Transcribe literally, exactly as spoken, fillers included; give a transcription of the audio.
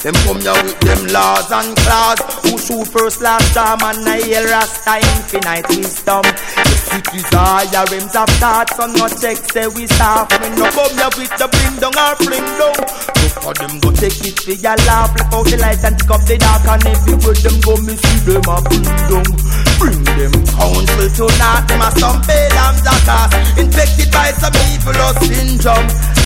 Them come here with them laws and claws. Who shoot first, last time, and I yell Rasta infinite wisdom. The cities are your rims of thoughts, so no check say we stop. When no come here with the bring down or fling down. So for them go take it for your laugh. Flip out the light and pick up the dark, and everywhere them go, me see them a bring down. Bring them counsel to not them a some pale and black ass, infected by some evil or syndrome.